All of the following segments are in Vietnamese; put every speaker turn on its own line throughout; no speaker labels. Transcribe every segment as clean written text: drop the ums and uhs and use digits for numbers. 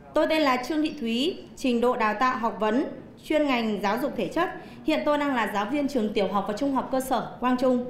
Tôi tên là Trương Thị Thúy, trình độ đào tạo học vấn, chuyên ngành giáo dục thể chất. Hiện tôi đang là giáo viên trường tiểu học và trung học cơ sở Quang Trung.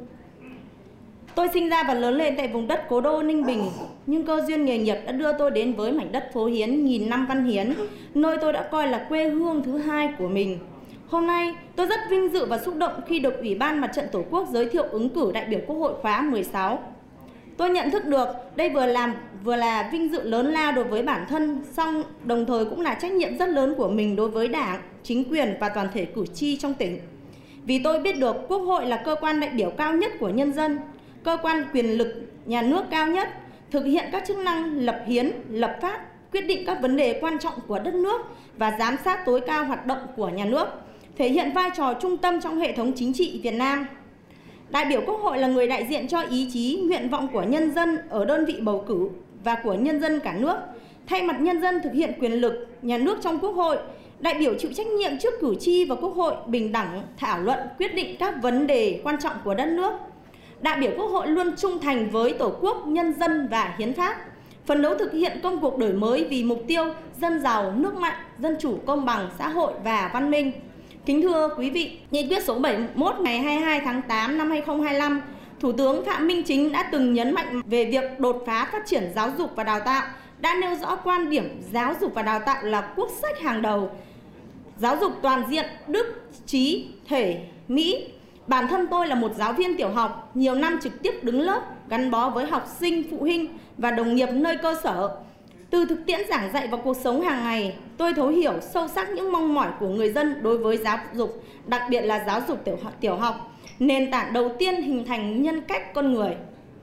Tôi sinh ra và lớn lên tại vùng đất cố đô Ninh Bình, nhưng cơ duyên nghề nghiệp đã đưa tôi đến với mảnh đất phố Hiến nghìn năm văn hiến, nơi tôi đã coi là quê hương thứ hai của mình. Hôm nay, tôi rất vinh dự và xúc động khi được Ủy ban Mặt trận Tổ quốc giới thiệu ứng cử đại biểu Quốc hội khóa 16. Tôi nhận thức được đây vừa là vinh dự lớn lao đối với bản thân, song đồng thời cũng là trách nhiệm rất lớn của mình đối với Đảng, chính quyền và toàn thể cử tri trong tỉnh. Vì tôi biết được Quốc hội là cơ quan đại biểu cao nhất của nhân dân, cơ quan quyền lực nhà nước cao nhất, thực hiện các chức năng lập hiến, lập pháp, quyết định các vấn đề quan trọng của đất nước và giám sát tối cao hoạt động của nhà nước, thể hiện vai trò trung tâm trong hệ thống chính trị Việt Nam. Đại biểu Quốc hội là người đại diện cho ý chí, nguyện vọng của nhân dân ở đơn vị bầu cử và của nhân dân cả nước. Thay mặt nhân dân thực hiện quyền lực nhà nước trong Quốc hội, đại biểu chịu trách nhiệm trước cử tri và Quốc hội bình đẳng thảo luận quyết định các vấn đề quan trọng của đất nước. Đại biểu Quốc hội luôn trung thành với Tổ quốc, nhân dân và hiến pháp, phấn đấu thực hiện công cuộc đổi mới vì mục tiêu dân giàu, nước mạnh, dân chủ, công bằng, xã hội và văn minh. Kính thưa quý vị, Nghị quyết số 71 ngày 22 tháng 8 năm 2025, Thủ tướng Phạm Minh Chính đã từng nhấn mạnh về việc đột phá phát triển giáo dục và đào tạo, đã nêu rõ quan điểm giáo dục và đào tạo là quốc sách hàng đầu. Giáo dục toàn diện, đức, trí, thể, mỹ. Bản thân tôi là một giáo viên tiểu học, nhiều năm trực tiếp đứng lớp, gắn bó với học sinh, phụ huynh và đồng nghiệp nơi cơ sở. Từ thực tiễn giảng dạy và cuộc sống hàng ngày, tôi thấu hiểu sâu sắc những mong mỏi của người dân đối với giáo dục, đặc biệt là giáo dục tiểu học, nền tảng đầu tiên hình thành nhân cách con người.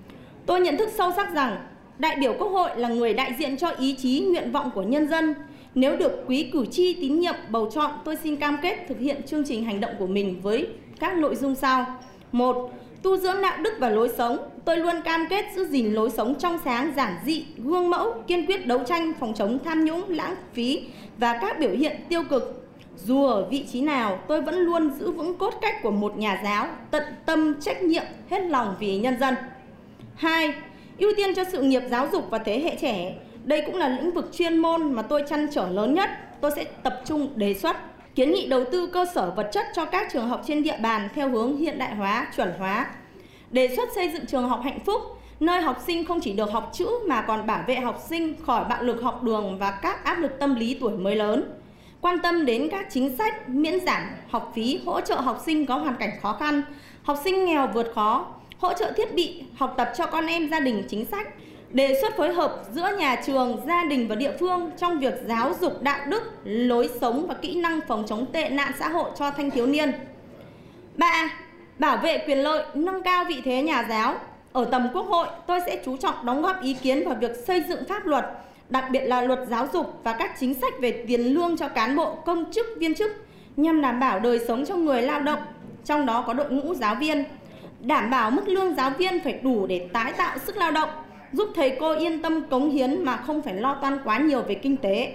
Tôi nhận thức sâu sắc rằng đại biểu Quốc hội là người đại diện cho ý chí, nguyện vọng của nhân dân. Nếu được quý cử tri tín nhiệm bầu chọn, tôi xin cam kết thực hiện chương trình hành động của mình với các nội dung sau. 1. Tu dưỡng đạo đức và lối sống. Tôi luôn cam kết giữ gìn lối sống trong sáng, giản dị, gương mẫu, kiên quyết đấu tranh phòng chống tham nhũng, lãng phí và các biểu hiện tiêu cực. Dù ở vị trí nào, tôi vẫn luôn giữ vững cốt cách của một nhà giáo, tận tâm, trách nhiệm, hết lòng vì nhân dân. 2. Ưu tiên cho sự nghiệp giáo dục và thế hệ trẻ. Đây cũng là lĩnh vực chuyên môn mà tôi trăn trở lớn nhất. Tôi sẽ tập trung đề xuất, kiến nghị đầu tư cơ sở vật chất cho các trường học trên địa bàn theo hướng hiện đại hóa, chuẩn hóa. Đề xuất xây dựng trường học hạnh phúc, nơi học sinh không chỉ được học chữ mà còn bảo vệ học sinh khỏi bạo lực học đường và các áp lực tâm lý tuổi mới lớn. Quan tâm đến các chính sách miễn giảm học phí, hỗ trợ học sinh có hoàn cảnh khó khăn, học sinh nghèo vượt khó, hỗ trợ thiết bị học tập cho con em gia đình chính sách. Đề xuất phối hợp giữa nhà trường, gia đình và địa phương trong việc giáo dục đạo đức, lối sống và kỹ năng phòng chống tệ nạn xã hội cho thanh thiếu niên. 3. Bảo vệ quyền lợi, nâng cao vị thế nhà giáo. Ở tầm Quốc hội, tôi sẽ chú trọng đóng góp ý kiến vào việc xây dựng pháp luật, đặc biệt là luật giáo dục và các chính sách về tiền lương cho cán bộ, công chức, viên chức, nhằm đảm bảo đời sống cho người lao động, trong đó có đội ngũ giáo viên. Đảm bảo mức lương giáo viên phải đủ để tái tạo sức lao động, giúp thầy cô yên tâm cống hiến mà không phải lo toan quá nhiều về kinh tế.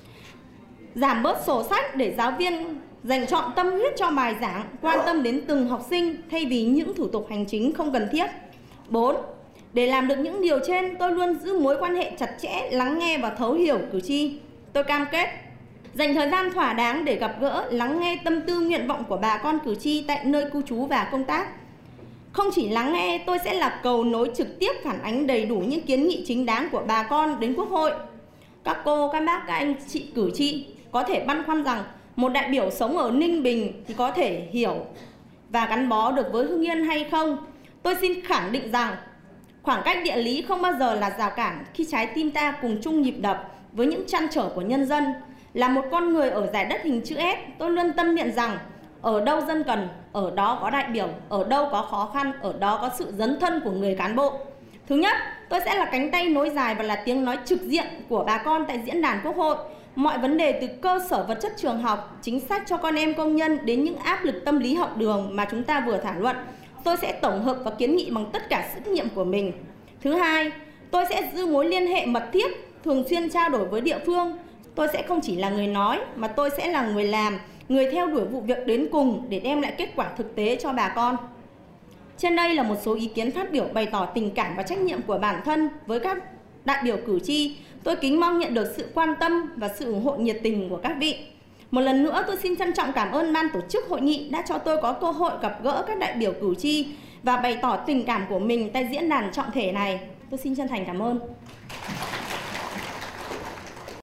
Giảm bớt sổ sách để giáo viên dành trọn tâm huyết cho bài giảng, quan tâm đến từng học sinh thay vì những thủ tục hành chính không cần thiết. 4. Để làm được những điều trên, tôi luôn giữ mối quan hệ chặt chẽ, lắng nghe và thấu hiểu cử tri. Tôi cam kết dành thời gian thỏa đáng để gặp gỡ, lắng nghe tâm tư nguyện vọng của bà con cử tri tại nơi cư trú và công tác. Không chỉ lắng nghe, tôi sẽ là cầu nối trực tiếp phản ánh đầy đủ những kiến nghị chính đáng của bà con đến Quốc hội. Các cô, các bác, các anh chị cử tri có thể băn khoăn rằng một đại biểu sống ở Ninh Bình thì có thể hiểu và gắn bó được với Hưng Yên hay không. Tôi xin khẳng định rằng khoảng cách địa lý không bao giờ là rào cản khi trái tim ta cùng chung nhịp đập với những trăn trở của nhân dân. Là một con người ở giải đất hình chữ S, tôi luôn tâm niệm rằng ở đâu dân cần, ở đó có đại biểu, ở đâu có khó khăn, ở đó có sự dấn thân của người cán bộ. Thứ nhất, tôi sẽ là cánh tay nối dài và là tiếng nói trực diện của bà con tại diễn đàn Quốc hội. Mọi vấn đề từ cơ sở vật chất trường học, chính sách cho con em công nhân đến những áp lực tâm lý học đường mà chúng ta vừa thảo luận, tôi sẽ tổng hợp và kiến nghị bằng tất cả sức nghiệm của mình. Thứ hai, tôi sẽ giữ mối liên hệ mật thiết, thường xuyên trao đổi với địa phương. Tôi sẽ không chỉ là người nói mà tôi sẽ là người làm, người theo đuổi vụ việc đến cùng để đem lại kết quả thực tế cho bà con. Trên đây là một số ý kiến phát biểu bày tỏ tình cảm và trách nhiệm của bản thân với các đại biểu cử tri, tôi kính mong nhận được sự quan tâm và sự ủng hộ nhiệt tình của các vị. Một lần nữa tôi xin trân trọng cảm ơn ban tổ chức hội nghị đã cho tôi có cơ hội gặp gỡ các đại biểu cử tri và bày tỏ tình cảm của mình tại diễn đàn trọng thể này. Tôi xin chân thành cảm ơn.